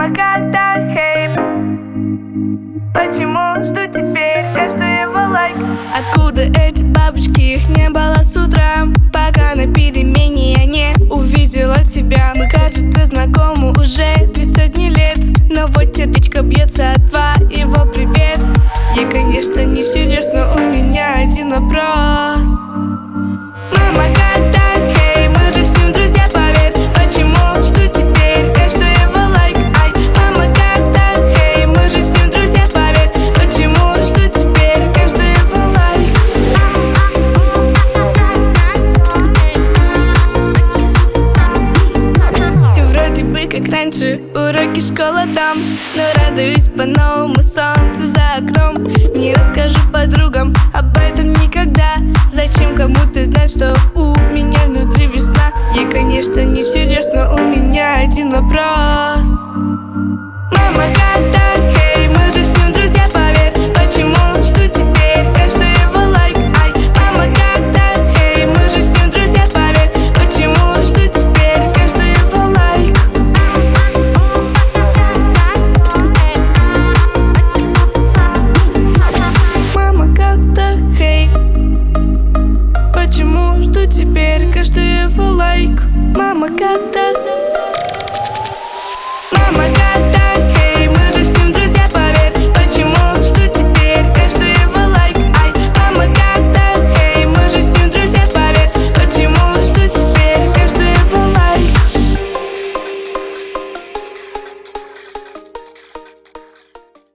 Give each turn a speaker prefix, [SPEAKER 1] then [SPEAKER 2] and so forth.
[SPEAKER 1] Мама, когда хейт? Почему жду теперь каждого лайк?
[SPEAKER 2] Откуда эти бабочки? Их не было с утра, пока на перемене я не увидела тебя. Мы, кажется, знакомы уже 200 лет, но вот сердечко бьется от твоего привет. Я, конечно, не всерьез, но у меня один вопрос. Мама, когда хей? Мы же с ним друзья, поверь. Почему жду теперь каждого лайк? Ай, мама, когда хей? Мы же с ним друзья, поверь. Почему жду теперь каждого лайк? Все вроде бы как раньше, уроки школа там, но радуюсь по-новому, солнце за окном. Не расскажу подругам об этом никогда. Зачем кому-то знать, что у меня внутри весна? Я, конечно, не всерьез, но у меня один вопрос. Мама, когда хей? Мы же с ним друзья, поверь. Почему жду теперь каждого лайк? Ай, мама, когда хей? Мы же с ним друзья, поверь. Почему жду теперь каждого лайк? Мама, когда хей? Почему жду теперь каждого лайк? Мама, когда